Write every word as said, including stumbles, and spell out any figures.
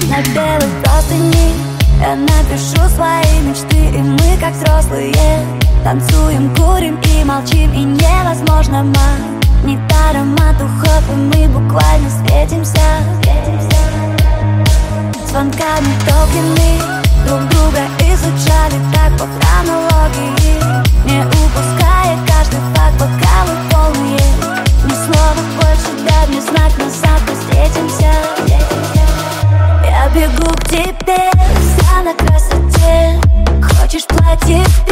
на белой простыни я напишу свои мечты, и мы как взрослые танцуем, курим и молчим, и невозможно магнит аромат уход, и мы буквально светимся звонками толкины, друг друга изучали так по хронологии, не упуская каждый факт, бокалы полные. Ни слова больше дай мне знак, назад мы встретимся. Я бегу к тебе, вся на красоте. Хочешь платье?